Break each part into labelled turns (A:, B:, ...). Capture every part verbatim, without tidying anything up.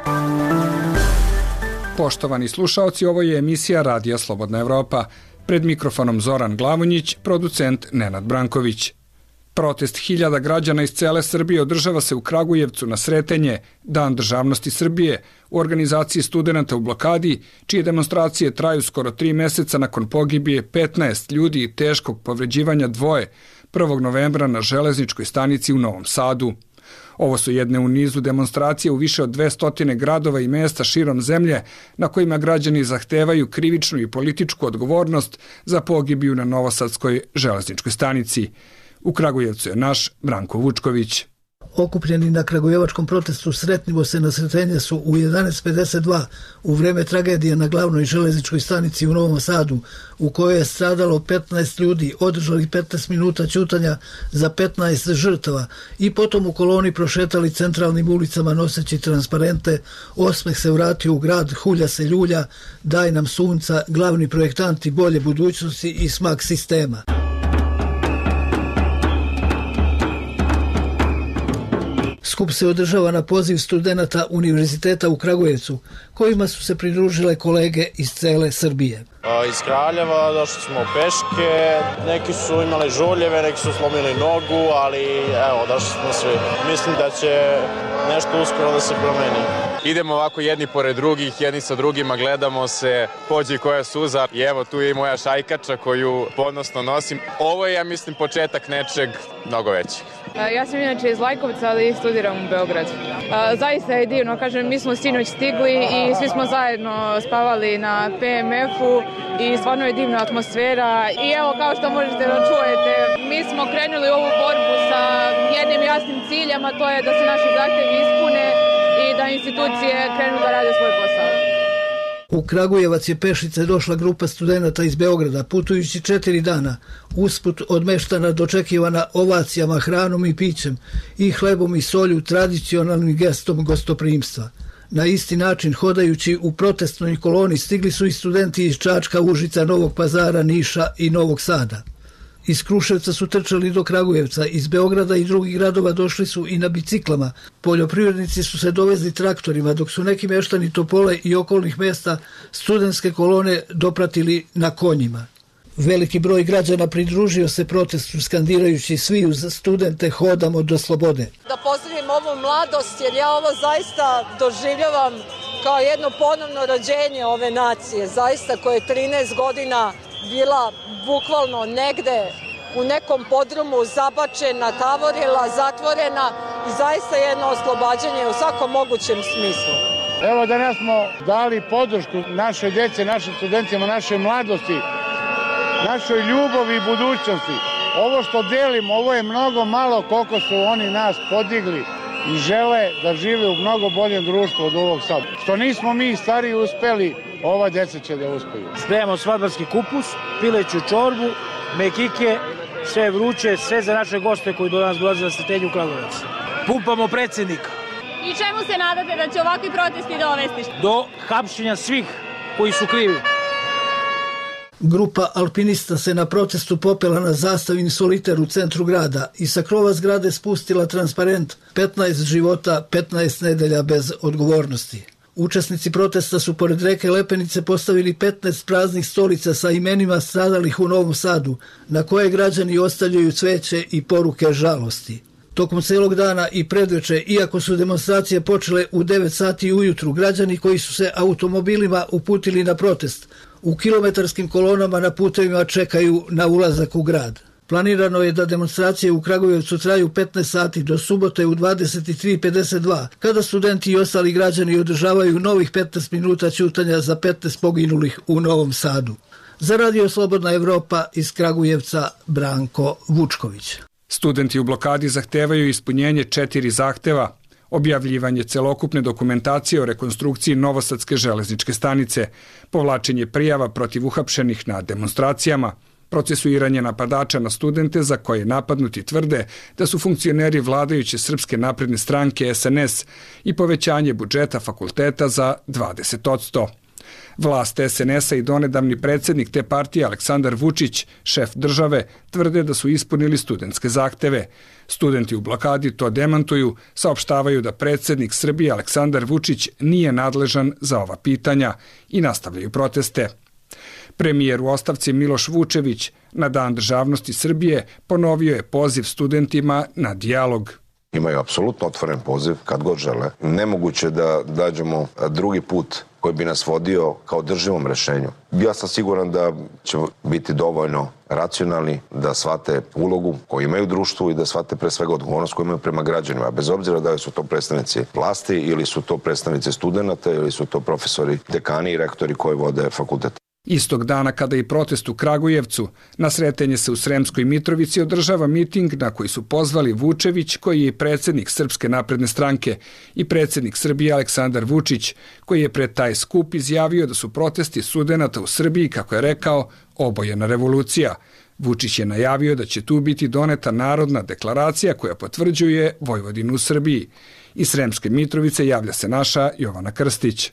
A: Poštovani slušaoci, ovo je emisija Radija Slobodna Evropa. Pred mikrofonom Zoran Glavonjić, producent Nenad Branković. Protest hiljada građana iz cele Srbije održava se u Kragujevcu na Sretenje, Dan državnosti Srbije, u organizaciji studenata u blokadi, čije demonstracije traju skoro tri meseca nakon pogibije petnaest ljudi i teškog povređivanja dvoje prvog novembra na železničkoj stanici u Novom Sadu. Ovo su jedne u nizu demonstracije u više od dvesta gradova i mesta širom zemlje na kojima građani zahtevaju krivičnu i političku odgovornost za pogibiju na novosadskoj železničkoj stanici. U Kragujevcu je naš Branko Vučković.
B: Okupljeni na kragujevačkom protestu Sretnimo se na Sretenje su u jedanaest pedeset dva u vreme tragedije na glavnoj železničkoj stanici u Novom Sadu, u kojoj je stradalo petnaest ljudi, održali petnaest minuta ćutanja za petnaest žrtava i potom u koloni prošetali centralnim ulicama noseći transparente "Osmeh se vratio u grad, hulja se ljulja, daj nam sunca, glavni projektanti bolje budućnosti i smak sistema." Skup se održava na poziv studenata Univerziteta u Kragujevcu, kojima su se pridružile kolege iz cele Srbije.
C: Iz Kraljeva došli smo peške, neki su imali žuljeve, neki su slomili nogu, ali evo, došli smo svi. Mislim da će nešto uskoro da se promeni.
D: Idemo ovako jedni pored drugih, jedni sa drugima, gledamo se, pođe koja suza i evo tu je i moja šajkača koju ponosno nosim. Ovo je, ja mislim, početak nečeg mnogo većeg.
E: Ja sam inače iz Lajkovca, ali studiram u Beogradu. Zaista je divno, kažem, mi smo sinoć stigli i svi smo zajedno spavali na P M F-u i stvarno je divna atmosfera. I evo, kao što možete da čujete, mi smo krenuli u ovu borbu sa jednim jasnim ciljem, a to je da se naši zahtevi ispune i da institucije krenu da rade svoj posao.
B: U Kragujevac je pešice došla grupa studenata iz Beograda, putujući četiri dana, usput od meštana dočekivana ovacijama, hranom i pićem i hlebom i solju, tradicionalnim gestom gostoprimstva. Na isti način, hodajući u protestnoj koloni, stigli su i studenti iz Čačka, Užica, Novog Pazara, Niša i Novog Sada. Iz Kruševca su trčali do Kragujevca, iz Beograda i drugih gradova došli su i na biciklama. Poljoprivrednici su se dovezli traktorima, dok su neki meštani Topole i okolnih mesta studentske kolone dopratili na konjima. Veliki broj građana pridružio se protestu skandirajući "Svi uz studente hodamo do slobode."
F: Da pozdravim ovu mladost, jer ja ovo zaista doživljavam kao jedno ponovno rođenje ove nacije, zaista koja je trinaest godina bila bukvalno negde u nekom podrumu zabačena, tavorila, zatvorena i zaista jedno oslobađanje u svakom mogućem smislu.
G: Evo, danas smo dali podršku našoj djece, našim studentima, našoj mladosti, našoj ljubavi i budućnosti. Ovo što delimo, ovo je mnogo malo koliko su oni nas podigli i žele da žive u mnogo boljem društvu od ovog sad. Što nismo mi stariji uspeli, ova djeca će da uspeju.
H: Spremamo svadbarski kupus, pileću čorbu, mekike, sve vruće, sve za naše goste koji do nas dolaze na Sretenju u Kragujevac. Pumpamo predsjednika.
I: I čemu se nadate da će ovakvi protesti dovesti?
H: Do hapšenja svih koji su krivi.
B: Grupa alpinista se na protestu popela na zastavini soliter u centru grada i sa krova zgrade spustila transparent petnaest života, petnaest nedelja bez odgovornosti. Učesnici protesta su pored reke Lepenice postavili petnaest praznih stolica sa imenima stradalih u Novom Sadu, na koje građani ostavljaju cveće i poruke žalosti. Tokom celog dana i predveče, iako su demonstracije počele u devet sati ujutru, građani koji su se automobilima uputili na protest u kilometarskim kolonama na putevima čekaju na ulazak u grad. Planirano je da demonstracije u Kragujevcu traju petnaest sati do subote u dvadeset tri pedeset dva, kada studenti i ostali građani održavaju novih petnaest minuta ćutanja za petnaest poginulih u Novom Sadu. Za Radio Slobodna Evropa iz Kragujevca, Branko Vučković.
A: Studenti u blokadi zahtevaju ispunjenje četiri zahteva: objavljivanje celokupne dokumentacije o rekonstrukciji Novosadske železničke stanice, povlačenje prijava protiv uhapšenih na demonstracijama, procesuiranje napadača na studente za koje napadnuti tvrde da su funkcioneri vladajuće Srpske napredne stranke S N S i povećanje budžeta fakulteta za dvadeset posto. Vlast es en es a i donedavni predsjednik te partije Aleksandar Vučić, šef države, tvrde da su ispunili studentske zahteve. Studenti u blokadi to demantuju, saopštavaju da predsjednik Srbije Aleksandar Vučić nije nadležan za ova pitanja i nastavljaju proteste. Premijer u ostavci Miloš Vučević na Dan državnosti Srbije ponovio je poziv studentima na dijalog.
J: Imaju apsolutno otvoren poziv kad god žele. Nemoguće da dađemo drugi put koji bi nas vodio kao drživom rešenju. Ja sam siguran da će biti dovoljno racionalni da shvate ulogu koju imaju u društvu i da shvate pre svega odgovornost koju imaju prema građanima. Bez obzira da li su to predstavnici vlasti ili su to predstavnici studenta ili su to profesori, dekani i rektori koji vode fakultet.
A: Istog dana kada i protest u Kragujevcu, na Sretenje se u Sremskoj Mitrovici održava miting na koji su pozvali Vučević, koji je predsjednik Srpske napredne stranke, i predsjednik Srbije Aleksandar Vučić, koji je pred taj skup izjavio da su protesti studenata u Srbiji, kako je rekao, obojena revolucija. Vučić je najavio da će tu biti doneta narodna deklaracija koja potvrđuje Vojvodinu u Srbiji. Iz Sremske Mitrovice javlja se naša Jovana Krstić.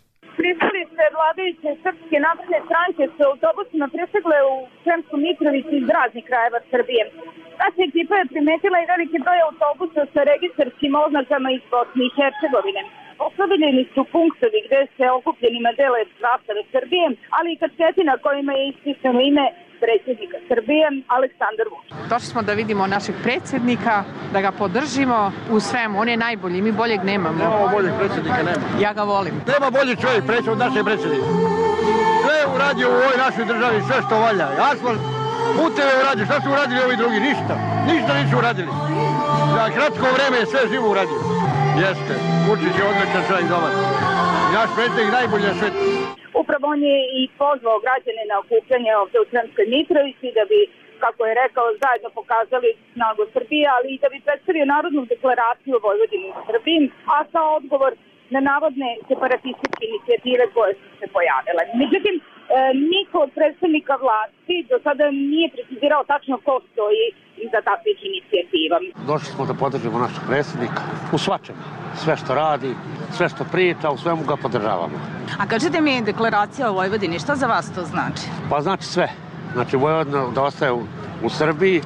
K: Vladajuće Srpske napredne stranke su autobusima presegle u Sremsku Mitrovicu iz raznih krajeva Srbije. Naša ekipa je primetila i veliki broj autobusa sa registarskim oznakama iz Bosne i Hercegovine. Postavljeni su punktovi gde se okupljenima dele zastave Srbije, ali i kačeti na kojima je ispisano ime predsjednika Srbije Aleksandar Vučić.
L: Došli smo da vidimo našeg predsjednika, da ga podržimo u svemu. On je najbolji, mi boljeg nemamo.
M: Nemamo boljeg predsjednika, nema.
L: Ja ga volim.
M: Nema bolji čovjek predsjednik od našeg predsjednika. Sve je uradio u ovoj našoj državi, sve što valja. Asfalt, puteve je uradio, šta su uradili ovi drugi? Ništa. Ništa nisu uradili. Za kratko vreme je sve živo uradio. Jeste, Vučić je odličan čovjek dobar. Naš predsjednik najbolji na svetu.
K: Upravo on je i pozvao građane na okupljanje ovdje u Sremskoj Mitrovici da bi, kako je rekao, zajedno pokazali snagu Srbije, ali i da bi predstavio narodnu deklaraciju o Vojvodini u Srbiji, a kao odgovor na navodne separatističke inicijative koje su se pojavile. Međutim, e, niko od predstavnika vlasti do sada nije precizirao tačno ko stoji iza takvih inicijativa.
M: Došli smo da podržimo našeg predsjednika u svačemu. Sve što radi, sve što priča, u svemu ga podržavamo.
N: A kažete mi, deklaracija o Vojvodini, šta za vas to znači?
M: Pa znači sve. Znači Vojvodina da ostaje u, u Srbiji,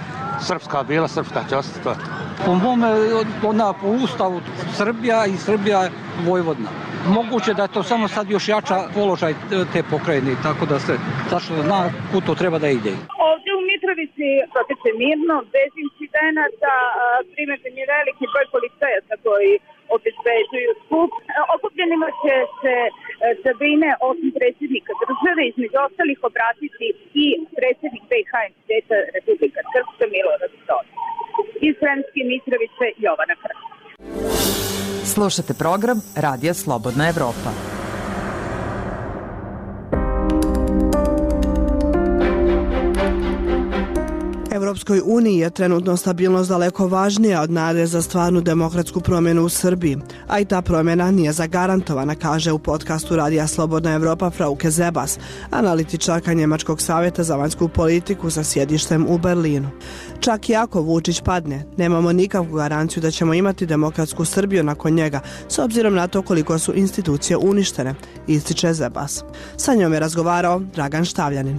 M: srpska bila, srpska će ostati.
O: Po mome, ona po ustavu Srbija i Srbija Vojvodina. Moguće da je to samo sad još jača položaj te pokrajine, tako da se tačno zna kud to treba da ide.
K: Ovdje u Mitrovici proteče mirno, bez incidenata, primetan je veliki broj policajaca koji obezbeđuju skup. Okupljenima će se tribine osim predsjednika države, između ostalih obratiti i predsjednik be i ha entiteta Republika Srpska Milorad Dodik. Iz Sremske Mitrovice Jovana Krstić.
P: Slušate program Radija Slobodna Evropa.
Q: Evropskoj uniji je trenutno stabilnost daleko važnija od nade za stvarnu demokratsku promjenu u Srbiji, a i ta promjena nije zagarantovana, kaže u podcastu Radija Slobodna Evropa Frauke Zebas, analitičarka Njemačkog savjeta za vanjsku politiku sa sjedištem u Berlinu. Čak i ako Vučić padne, nemamo nikakvu garanciju da ćemo imati demokratsku Srbiju nakon njega, s obzirom na to koliko su institucije uništene, ističe Zebas. Sa njom je razgovarao Dragan Štavljanin.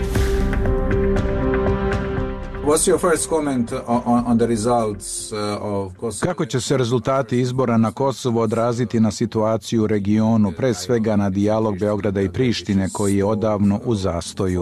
R: Kako će se rezultati izbora na Kosovo odraziti na situaciju u regionu, pre svega na dijalog Beograda i Prištine koji je odavno u zastoju?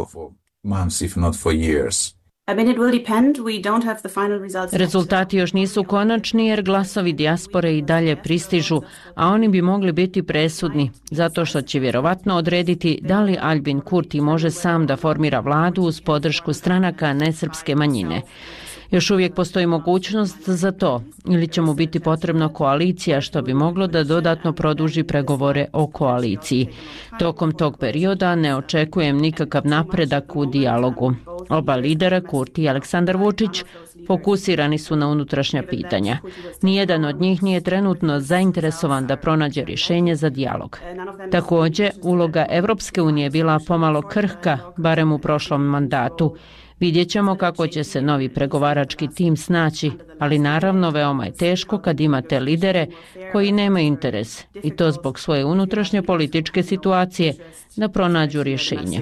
S: Rezultati još nisu konačni jer glasovi dijaspore i dalje pristižu, a oni bi mogli biti presudni, zato što će vjerovatno odrediti da li Aljbin Kurti može sam da formira vladu uz podršku stranaka nesrpske manjine. Još uvijek postoji mogućnost za to, ili će mu biti potrebna koalicija što bi moglo da dodatno produži pregovore o koaliciji. Tokom tog perioda ne očekujem nikakav napredak u dijalogu. Oba lidera, Kurti i Aleksandar Vučić, fokusirani su na unutrašnja pitanja. Nijedan od njih nije trenutno zainteresovan da pronađe rješenje za dijalog. Također, uloga Evropske unije bila pomalo krhka, barem u prošlom mandatu. Vidjet ćemo kako će se novi pregovarački tim snaći, ali naravno veoma je teško kad imate lidere koji nemaju interes, i to zbog svoje unutrašnje političke situacije, da pronađu rješenje.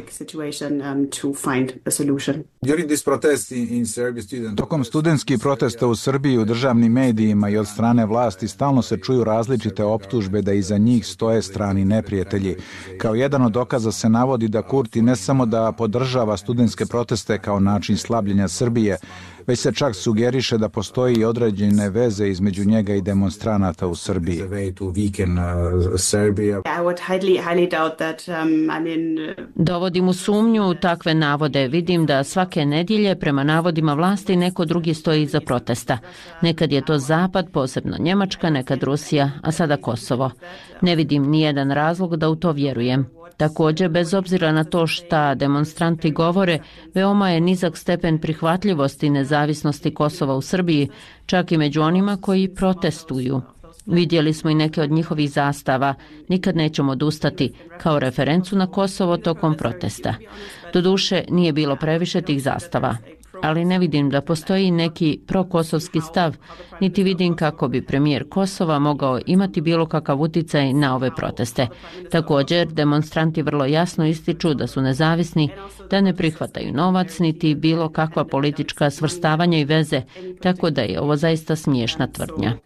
R: Tokom studentskih protesta u Srbiji u državnim medijima i od strane vlasti stalno se čuju različite optužbe da iza njih stoje strani neprijatelji. Kao jedan od dokaza se navodi da Kurti ne samo da podržava studentske proteste kao način slabljenja Srbije, već se čak sugeriše da postoji i određene veze između njega i demonstranata u Srbiji.
S: Dovodim u sumnju takve navode. Vidim da svake nedjelje prema navodima vlasti neko drugi stoji iza protesta. Nekad je to Zapad, posebno Njemačka, nekad Rusija, a sada Kosovo. Ne vidim nijedan razlog da u to vjerujem. Također, bez obzira na to šta demonstranti govore, veoma je nizak stepen prihvatljivosti nezavisnosti Kosova u Srbiji, čak i među onima koji protestuju. Vidjeli smo i neke od njihovih zastava, nikad nećemo odustati, kao referencu na Kosovo tokom protesta. Doduše, nije bilo previše tih zastava, ali ne vidim da postoji neki prokosovski stav, niti vidim kako bi premijer Kosova mogao imati bilo kakav utjecaj na ove proteste. Također, demonstranti vrlo jasno ističu da su nezavisni, da ne prihvataju novac, niti bilo kakva politička svrstavanja i veze, tako da je ovo zaista smiješna tvrdnja.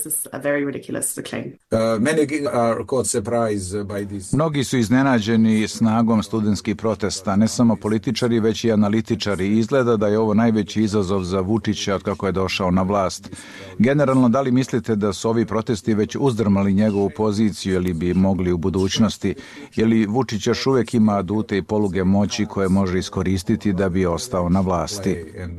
R: Mnogi su iznenađeni snagom studentskih protesta, ne samo političari, već i analitičari. Izgleda da je ovo najveći izazov za Vučića od kako je došao na vlast. Generalno, da li mislite da su ovi protesti već uzdrmali njegovu poziciju ili bi mogli u budućnosti? Je li Vučić još uvijek ima adute i poluge moći koje može iskoristiti da bi ostao na vlasti?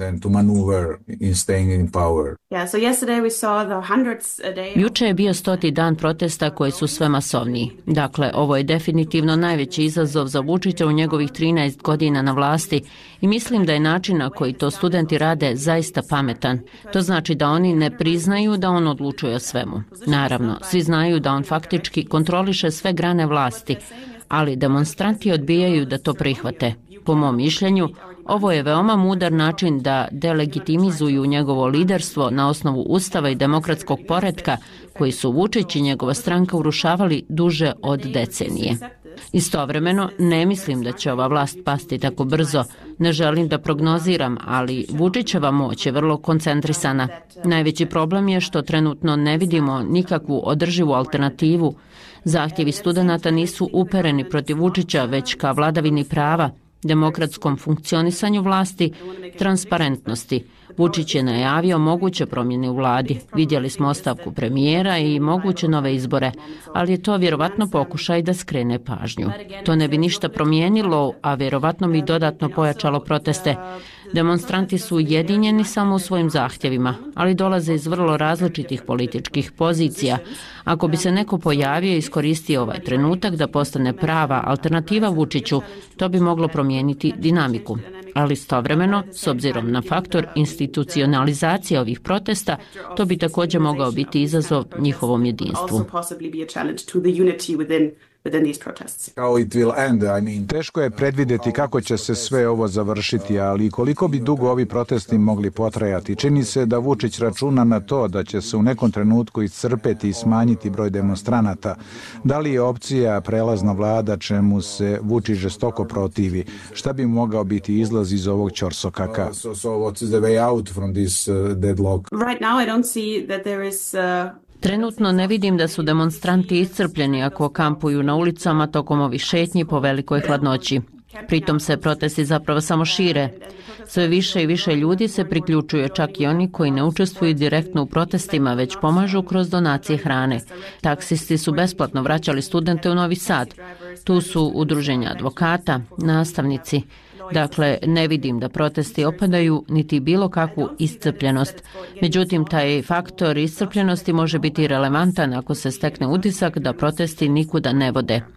S: Juče je bio stoti dan protesta koji su sve masovniji. Dakle, ovo je definitivno najveći izazov za Vučića u njegovih trinaest godina na vlasti i mislim da je način na koji to studenti rade zaista pametan. To znači da oni ne priznaju da on odlučuje o svemu. Naravno, svi znaju da on faktički kontroliše sve grane vlasti, ali demonstranti odbijaju da to prihvate. Po mom mišljenju, ovo je veoma mudar način da delegitimizuju njegovo liderstvo na osnovu ustava i demokratskog poretka koji su Vučić i njegova stranka urušavali duže od decenije. Istovremeno, ne mislim da će ova vlast pasti tako brzo. Ne želim da prognoziram, ali Vučićeva moć je vrlo koncentrisana. Najveći problem je što trenutno ne vidimo nikakvu održivu alternativu. Zahtjevi studenata nisu upereni protiv Vučića, već ka vladavini prava, demokratskom funkcionisanju vlasti, transparentnosti. Vučić je najavio moguće promjene u vladi. Vidjeli smo ostavku premijera i moguće nove izbore, ali je to vjerovatno pokušaj da skrene pažnju. To ne bi ništa promijenilo, a vjerovatno bi dodatno pojačalo proteste. Demonstranti su ujedinjeni samo u svojim zahtjevima, ali dolaze iz vrlo različitih političkih pozicija. Ako bi se neko pojavio i iskoristio ovaj trenutak da postane prava alternativa Vučiću, to bi moglo promijeniti dinamiku. Ali istovremeno, s obzirom na faktor institucionalizacije ovih protesta, to bi također mogao biti izazov njihovom jedinstvu.
R: Teško je predvidjeti kako će se sve ovo završiti, ali koliko bi dugo ovi protesti mogli potrajati. Čini se da Vučić računa na to da će se u nekom trenutku iscrpeti i smanjiti broj demonstranata. Da li je opcija prelazna vlada čemu se Vučić žestoko protivi? Šta bi mogao biti izlaz iz ovog ćorsokaka?
S: Trenutno ne vidim da su demonstranti iscrpljeni ako kampuju na ulicama tokom ovih šetnji po velikoj hladnoći. Pritom se protesti zapravo samo šire. Sve više i više ljudi se priključuje, čak i oni koji ne učestvuju direktno u protestima, već pomažu kroz donacije hrane. Taksisti su besplatno vraćali studente u Novi Sad. Tu su udruženja advokata, nastavnici. Dakle, ne vidim da protesti opadaju niti bilo kakvu iscrpljenost. Međutim, taj faktor iscrpljenosti može biti relevantan ako se stekne utisak da protesti nikuda ne vode.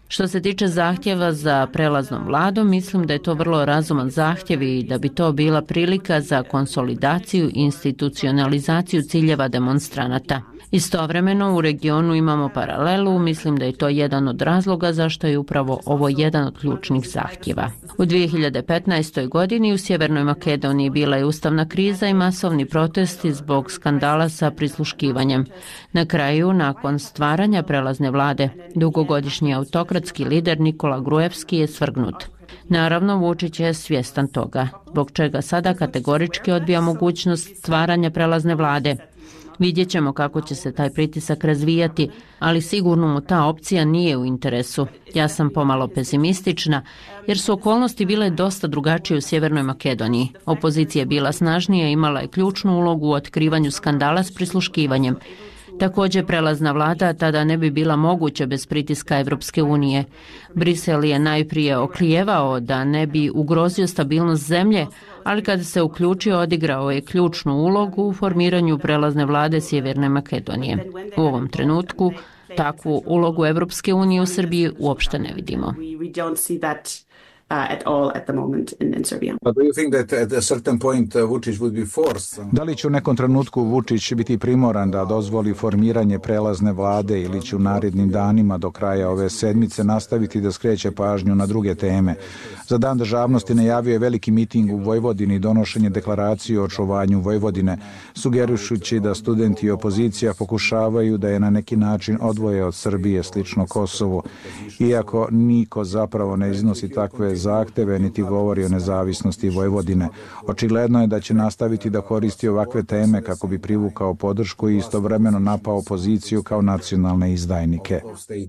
S: Što se tiče zahtjeva za prelaznom vladom, mislim da je to vrlo razuman zahtjev i da bi to bila prilika za konsolidaciju i institucionalizaciju ciljeva demonstranata. Istovremeno u regionu imamo paralelu, mislim da je to jedan od razloga zašto je upravo ovo jedan od ključnih zahtjeva. U dvije hiljade petnaestoj. godini u Sjevernoj Makedoniji bila je ustavna kriza i masovni protesti zbog skandala sa prisluškivanjem. Na kraju, nakon stvaranja prelazne vlade, dugogodišnji autokratski lider Nikola Gruevski je svrgnut. Naravno, Vučić je svjestan toga, zbog čega sada kategorički odbija mogućnost stvaranja prelazne vlade. Vidjet ćemo kako će se taj pritisak razvijati, ali sigurno mu ta opcija nije u interesu. Ja sam pomalo pesimistična, jer su okolnosti bile dosta drugačije u Sjevernoj Makedoniji. Opozicija je bila snažnija i imala je ključnu ulogu u otkrivanju skandala s prisluškivanjem. Također prelazna vlada tada ne bi bila moguća bez pritiska Evropske unije. Brisel je najprije oklijevao da ne bi ugrozio stabilnost zemlje, ali kada se uključio odigrao je ključnu ulogu u formiranju prelazne vlade Sjeverne Makedonije. U ovom trenutku takvu ulogu Evropske unije u Srbiji uopšte ne vidimo.
T: Uh, at all at the moment in, in Serbia.
R: But do you think that at a certain point uh, Vučić would be forced? Da li će u nekom trenutku Vučić biti primoran da dozvoli formiranje prelazne vlade ili će u narednim danima do kraja ove sedmice nastaviti da skreće pažnju na druge teme? Za Dan državnosti najavio je veliki miting u Vojvodini i donošenje deklaracije o očuvanju Vojvodine, sugerišući da studenti i opozicija pokušavaju da je na neki način odvoje od Srbije, slično Kosovu. Iako niko zapravo ne iznosi takve zahteve niti govori o nezavisnosti Vojvodine. Očigledno je da će nastaviti da koristi ovakve teme kako bi privukao podršku i istovremeno napao opoziciju kao nacionalne izdajnike.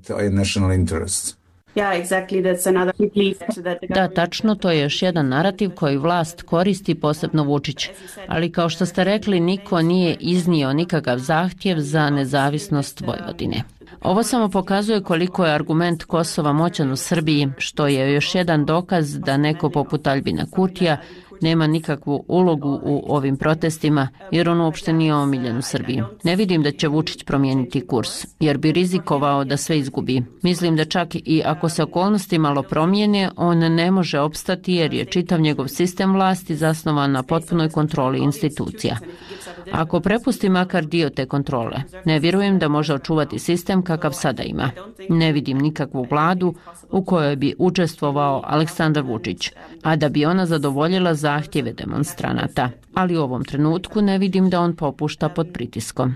S: Da, tačno, to je još jedan narativ koji vlast koristi, posebno Vučić. Ali kao što ste rekli, niko nije iznio nikakav zahtjev za nezavisnost Vojvodine. Ovo samo pokazuje koliko je argument Kosova moćan u Srbiji, što je još jedan dokaz da neko poput Aljbina Kurtija nema nikakvu ulogu u ovim protestima, jer on uopšte nije omiljen u Srbiji. Ne vidim da će Vučić promijeniti kurs, jer bi rizikovao da sve izgubi. Mislim da čak i ako se okolnosti malo promijene, on ne može opstati jer je čitav njegov sistem vlasti zasnovan na potpunoj kontroli institucija. Ako prepusti makar dio te kontrole, ne vjerujem da može očuvati sistem kakav sada ima. Ne vidim nikakvu vladu u kojoj bi učestvovao Aleksandar Vučić, a da bi ona zadovoljila zahtjeve demonstranata. Ali u ovom trenutku ne vidim da on popušta pod pritiskom.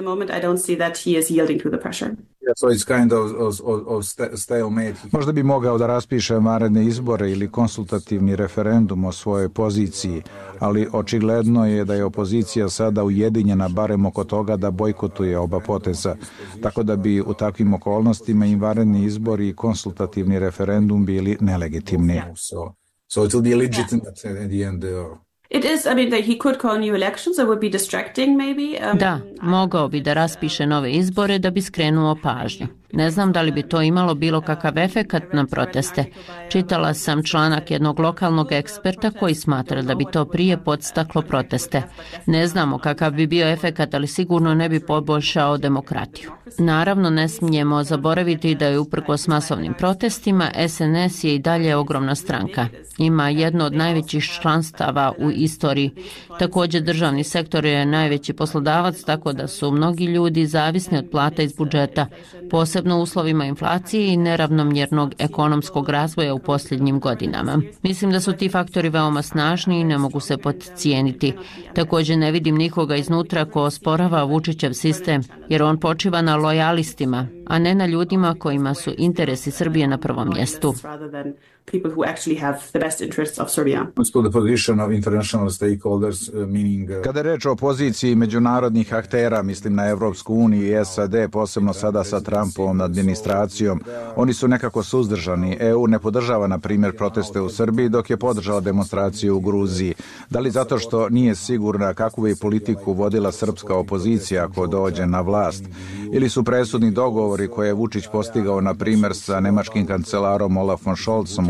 R: Možda bi mogao da raspiše vanredne izbore ili konsultativni referendum o svojoj poziciji, ali očigledno je da je opozicija sada ujedinjena barem oko toga da bojkotuje oba poteza, tako da bi u takvim okolnostima i vanredni izbori i konsultativni referendum bili nelegitimni. So it will be legitimate at the end.
T: It is, I mean, he could call new elections, that would be distracting maybe. Um,
S: da, mogao bi da raspiše nove izbore da bi skrenuo pažnju. Ne znam da li bi to imalo bilo kakav efekat na proteste. Čitala sam članak jednog lokalnog eksperta koji smatra da bi to prije podstaklo proteste. Ne znamo kakav bi bio efekat, ali sigurno ne bi poboljšao demokratiju. Naravno, ne smijemo zaboraviti da je uprkos masovnim protestima S N S je i dalje ogromna stranka. Ima jedno od najvećih članstava u istoriji. Također državni sektor je najveći poslodavac, tako da su mnogi ljudi zavisni od plata iz budžeta, posebno u uslovima inflacije i neravnomjernog ekonomskog razvoja u posljednjim godinama. Mislim da su ti faktori veoma snažni i ne mogu se podcijeniti. Također ne vidim nikoga iznutra ko osporava Vučićev sistem, jer on počiva na lojalistima, a ne na ljudima kojima su interesi Srbije na prvom mjestu.
T: People who actually have the best interests of Serbia.
R: Kada je reč o poziciji međunarodnih aktera, mislim na Evropsku uniju i S A D, posebno sada sa Trumpovom administracijom, oni su nekako suzdržani. E U ne podržava, na primjer, proteste u Srbiji, dok je podržala demonstraciju u Gruziji. Da li zato što nije sigurna kakvu bi politiku vodila srpska opozicija ako dođe na vlast? Ili su presudni dogovori koje je Vučić postigao, na primjer, sa nemačkim kancelarom Olafom Scholzom u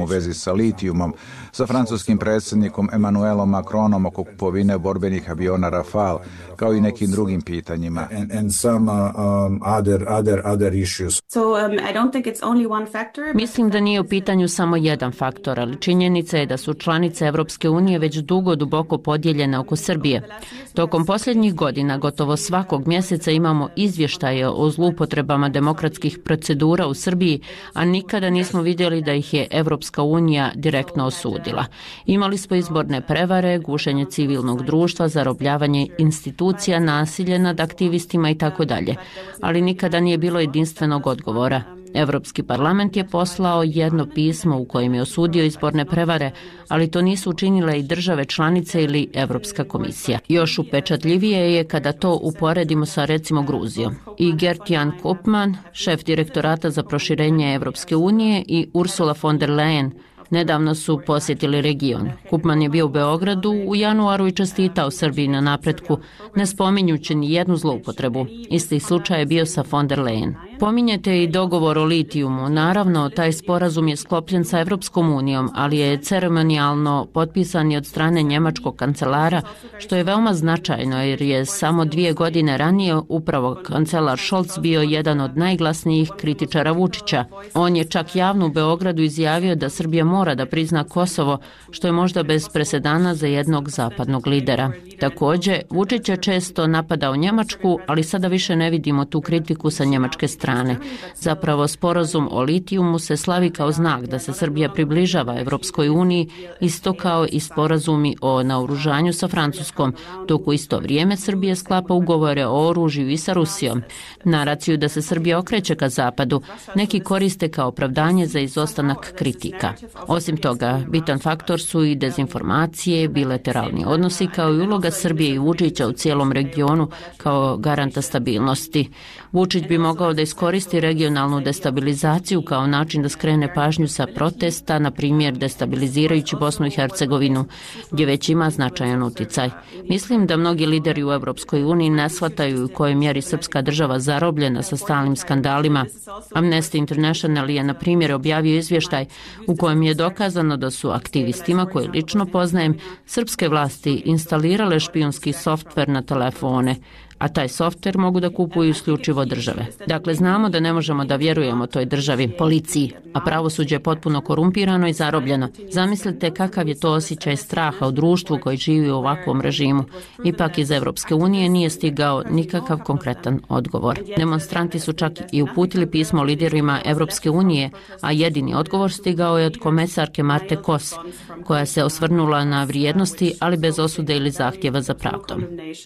R: vezi sa litijumom, sa francuskim predsjednikom Emmanuelom Macronom oko kupovine borbenih aviona Rafale, kao i nekim drugim pitanjima.
U: And, and some, uh, um, other, other, other issues.
T: So um, I don't think it's only one factor.
S: Mislim da nije u pitanju samo jedan faktor, ali činjenica je da su članice Evropske unije već dugo duboko podijeljene oko Srbije. Tokom posljednjih godina gotovo svakog mjeseca imamo izvještaje o zloupotrebama demokratskih procedura u Srbiji, a nikada nismo vidjeli da ih je Evropska unija direktno osudila. Imali smo izborne prevare, gušenje civilnog društva, zarobljavanje institucija, nasilje nad aktivistima i tako dalje, ali nikada nije bilo jedinstvenog odgovora. Evropski parlament je poslao jedno pismo u kojem je osudio izborne prevare, ali to nisu učinile i države članice ili Evropska komisija. Još upečatljivije je kada to uporedimo sa recimo Gruzijom. I Gert-Jan Koopman, šef direktorata za proširenje Evropske unije, i Ursula von der Leyen nedavno su posjetili region. Koopman je bio u Beogradu u januaru i čestitao Srbiji na napretku, ne spominjući ni jednu zloupotrebu. Isti slučaj je bio sa von der Leyen. Pominjete i dogovor o litijumu. Naravno, taj sporazum je sklopljen sa Evropskom unijom, ali je ceremonijalno potpisan i od strane njemačkog kancelara, što je veoma značajno jer je samo dvije godine ranije upravo kancelar Scholz bio jedan od najglasnijih kritičara Vučića. On je čak javno u Beogradu izjavio da Srbija mora da prizna Kosovo, što je možda bez presedana za jednog zapadnog lidera. Također, Vučić je često napadao Njemačku, ali sada više ne vidimo tu kritiku sa njemačke strane. Zapravo, sporazum o litijumu se slavi kao znak da se Srbija približava Evropskoj uniji, isto kao i sporazumi o naoružanju sa Francuskom, dok u isto vrijeme Srbija sklapa ugovore o oružju i sa Rusijom. Naraciju da se Srbija okreće ka zapadu neki koriste kao opravdanje za izostanak kritika. Osim toga, bitan faktor su i dezinformacije, bilateralni odnosi kao i uloga Srbije i Vučića u cijelom regionu kao garanta stabilnosti. Vučić bi mogao da iskoristi regionalnu destabilizaciju kao način da skrene pažnju sa protesta, na primjer destabilizirajući Bosnu i Hercegovinu, gdje već ima značajan uticaj. Mislim da mnogi lideri u Evropskoj uniji ne shvataju u kojoj mjeri srpska država zarobljena sa stalnim skandalima. Amnesty International je, na primjer, objavio izvještaj u kojem je dokazano da su aktivistima, koje lično poznajem, srpske vlasti instalirale špijunski softver na telefone, a taj softver mogu da kupuju isključivo države. Dakle, znamo da ne možemo da vjerujemo toj državi, policiji, a pravosuđe je potpuno korumpirano i zarobljeno. Zamislite kakav je to osjećaj straha u društvu koji živi u ovakvom režimu. Ipak iz Evropske unije nije stigao nikakav konkretan odgovor. Demonstranti su čak i uputili pismo liderima Evropske unije, a jedini odgovor stigao je od komesarke Marte Kos, koja se osvrnula na vrijednosti, ali bez osude ili zahtjeva za pravdom.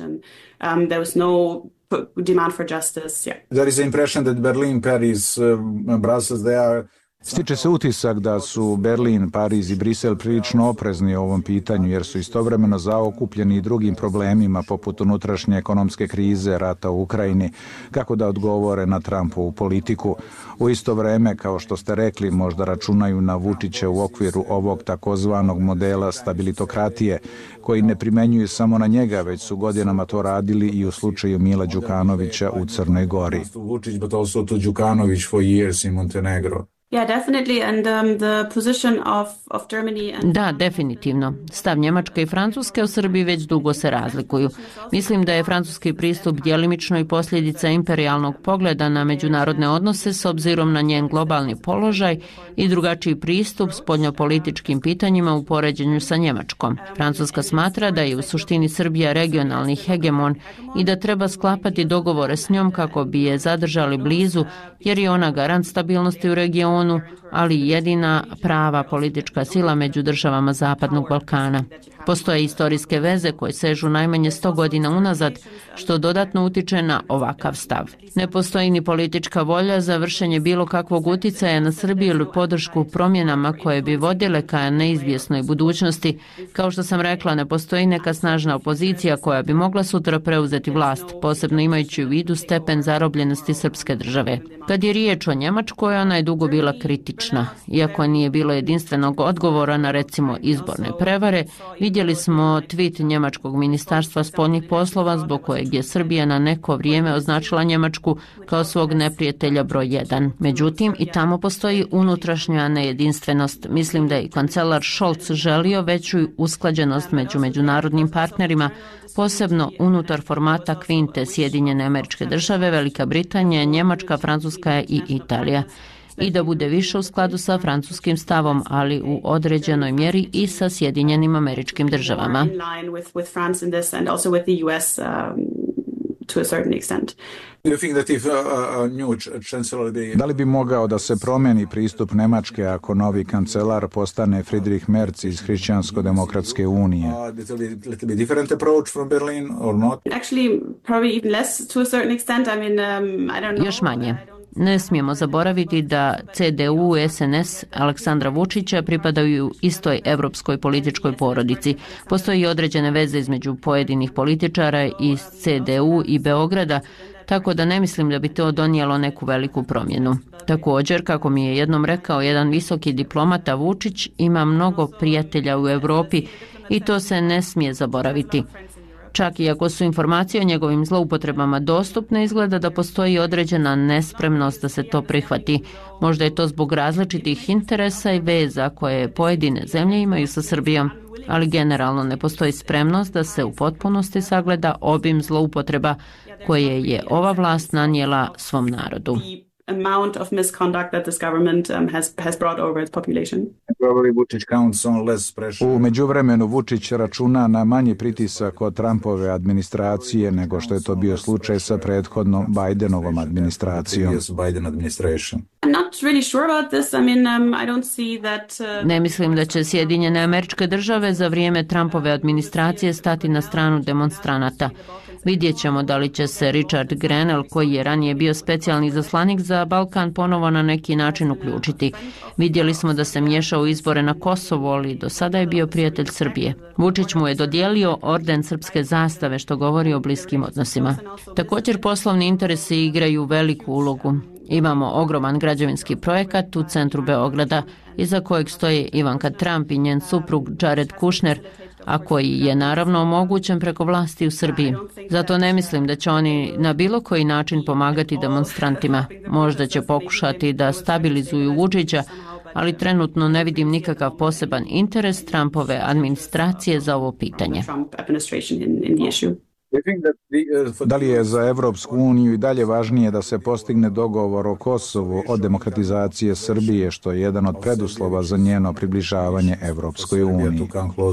T: Um, there was no demand for justice. Yeah.
U: There is the impression that Berlin, Paris, uh, Brussels, they are...
R: Stiče se utisak da su Berlin, Pariz i Brisel prilično oprezni o ovom pitanju jer su istovremeno zaokupljeni i drugim problemima poput unutrašnje ekonomske krize, rata u Ukrajini, kako da odgovore na Trumpovu politiku. U isto vreme, kao što ste rekli, možda računaju na Vučića u okviru ovog takozvanog modela stabilitokratije, koji ne primenjuju samo na njega, već su godinama to radili i u slučaju Mila Đukanovića u Crnoj Gori.
U: Vučić, but also to Đukanović for years in Montenegro.
T: Yeah, definitely. And um, the position of, of Germany and...
S: Da, definitivno. Stav Njemačke i Francuske u Srbiji već dugo se razlikuju. Mislim da je francuski pristup djelimično i posljedica imperijalnog pogleda na međunarodne odnose s obzirom na njen globalni položaj i drugačiji pristup spoljnopolitičkim pitanjima u poređenju sa Njemačkom. Francuska smatra da je u suštini Srbija regionalni hegemon i da treba sklapati dogovore s njom kako bi je zadržali blizu, jer je ona garant stabilnosti u regionu, ali jedina prava politička sila među državama Zapadnog Balkana. Postoje istorijske veze koje sežu najmanje sto godina unazad, što dodatno utiče na ovakav stav. Ne postoji ni politička volja za vršenje bilo kakvog uticaja na Srbiju ili podršku promjenama koje bi vodile ka neizvjesnoj budućnosti. Kao što sam rekla, ne postoji neka snažna opozicija koja bi mogla sutra preuzeti vlast, posebno imajući u vidu stepen zarobljenosti srpske države. Kad je riječ o Njemačkoj, ona je dugo bila kritična. Iako nije bilo jedinstvenog odgovora na recimo izborne prevare, Vidjeli smo tweet njemačkog ministarstva spoljnih poslova zbog kojeg je Srbija na neko vrijeme označila Njemačku kao svog neprijatelja broj jedan. Međutim, i tamo postoji unutrašnja nejedinstvenost. Mislim da je i kancelar Scholz želio veću usklađenost među međunarodnim partnerima, posebno unutar formata kvinte Sjedinjene Američke Države, Velika Britanija, Njemačka, Francuska i Italija. I da bude više u skladu sa francuskim stavom, ali u određenoj mjeri i sa Sjedinjenim Američkim Državama.
R: Da li bi mogao da se promeni pristup Nemačke ako novi kancelar postane Friedrich Merz iz Hrišćansko-demokratske unije?
S: Još manje. Ne smijemo zaboraviti da C D U i S N S Aleksandra Vučića pripadaju istoj evropskoj političkoj porodici. Postoji određene veze između pojedinih političara iz C D U i Beograda, tako da ne mislim da bi to donijelo neku veliku promjenu. Također, kako mi je jednom rekao jedan visoki diplomata, Vučić ima mnogo prijatelja u Europi i to se ne smije zaboraviti. Čak i ako su informacije o njegovim zloupotrebama dostupne, izgleda da postoji određena nespremnost da se to prihvati. Možda je to zbog različitih interesa i veza koje pojedine zemlje imaju sa Srbijom, ali generalno ne postoji spremnost da se u potpunosti sagleda obim zloupotreba koje je ova vlast nanijela svom narodu.
T: Amount of misconduct that this government um, has has brought over its population.
R: U međuvremenu Vučić računa na manji pritisak od Trumpove administracije nego što je to bio slučaj sa prethodnom Bidenovom administracijom.
S: Ne mislim da će Sjedinjene Američke Države za vrijeme Trumpove administracije stati na stranu demonstranata. Vidjet ćemo da li će se Richard Grenell, koji je ranije bio specijalni izaslanik za Balkan, ponovo na neki način uključiti. Vidjeli smo da se miješao u izbore na Kosovu, ali do sada je bio prijatelj Srbije. Vučić mu je dodijelio orden srpske zastave, što govori o bliskim odnosima. Također poslovni interesi igraju veliku ulogu. Imamo ogroman građevinski projekat u centru Beograda, iza kojeg stoje Ivanka Trump i njen suprug Jared Kushner, a koji je naravno omogućen preko vlasti u Srbiji. Zato ne mislim da će oni na bilo koji način pomagati demonstrantima. Možda će pokušati da stabilizuju Vučića, ali trenutno ne vidim nikakav poseban interes Trumpove administracije za ovo pitanje.
R: Da li je za Evropsku uniju i dalje važnije da se postigne dogovor o Kosovu od demokratizacije Srbije, što je jedan od preduslova za njeno približavanje Evropskoj uniji?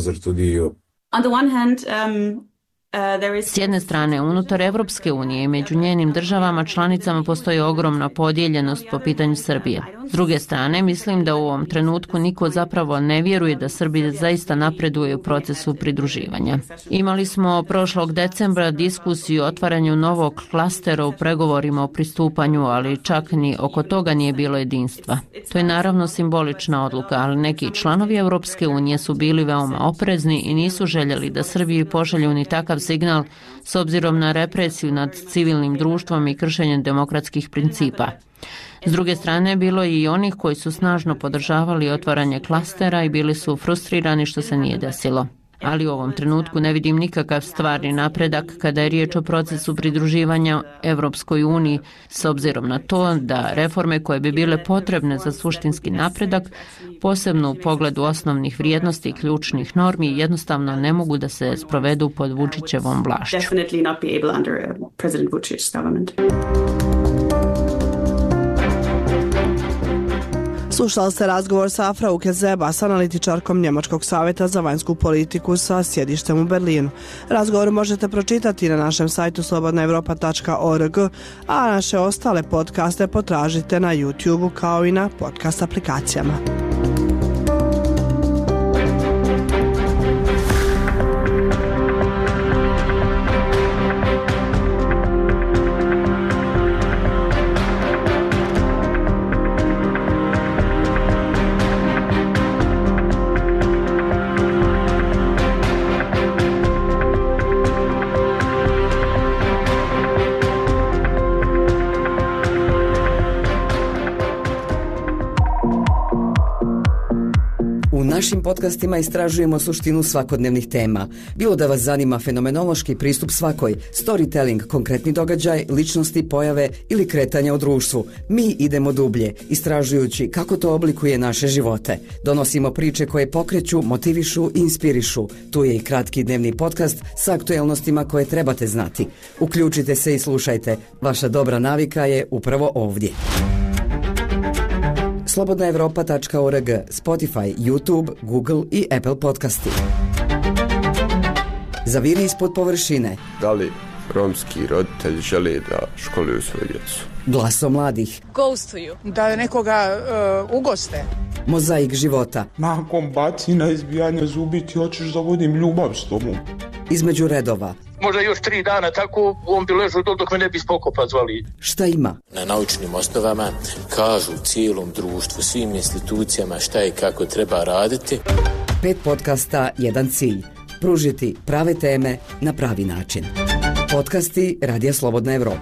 S: S jedne strane, unutar Evropske unije i među njenim državama članicama postoji ogromna podijeljenost po pitanju Srbije. S druge strane, mislim da u ovom trenutku niko zapravo ne vjeruje da Srbija zaista napreduje u procesu pridruživanja. Imali smo prošlog decembra diskusiju o otvaranju novog klastera u pregovorima o pristupanju, ali čak ni oko toga nije bilo jedinstva. To je naravno simbolična odluka, ali neki članovi Evropske unije su bili veoma oprezni i nisu željeli da Srbiji pošalju ni takav signal s obzirom na represiju nad civilnim društvom i kršenjem demokratskih principa. S druge strane, bilo je i onih koji su snažno podržavali otvaranje klastera i bili su frustrirani što se nije desilo. Ali u ovom trenutku ne vidim nikakav stvarni napredak kada je riječ o procesu pridruživanja Evropskoj uniji, s obzirom na to da reforme koje bi bile potrebne za suštinski napredak, posebno u pogledu osnovnih vrijednosti i ključnih normi, jednostavno ne mogu da se sprovedu pod Vučićevom vlašću.
Q: Slušali ste razgovor sa Frauke Zebas, analitičarkom Njemačkog savjeta za vanjsku politiku sa sjedištem u Berlinu. Razgovor možete pročitati na našem sajtu slobodna evropa tačka org, a naše ostale podcaste potražite na YouTube kao i na podcast aplikacijama.
C: našim podcastima istražujemo suštinu svakodnevnih tema. Bilo da vas zanima fenomenološki pristup svakoj, storytelling, konkretni događaj, ličnosti, pojave ili kretanja u društvu, mi idemo dublje, istražujući kako to oblikuje naše živote. Donosimo priče koje pokreću, motivišu i inspirišu. Tu je i kratki dnevni podcast sa aktuelnostima koje trebate znati. Uključite se i slušajte. Vaša dobra navika je upravo ovdje. slobodna evropa tačka org, Spotify, YouTube, Google i Apple podcasti. Zaviri ispod površine.
V: Da li romski roditelji žele da školuju svoju djecu?
C: Glasom mladih.
W: Ghostuju. Da nekoga uh, ugoste.
C: Mozaik života.
X: Nakon bacina, izbijanja zubi ti hoćeš da vodim ljubav s tobom.
C: Između redova.
Y: Možda još tri dana tako, on bi ležao dol dok me ne bi spokopa zvali.
C: Šta ima?
Z: Na naučnim osnovama kažu cijelom društvu, svim institucijama šta i kako treba raditi.
C: Pet podcasta, jedan cilj. Pružiti prave teme na pravi način. Podcasti Radija Slobodna Evropa.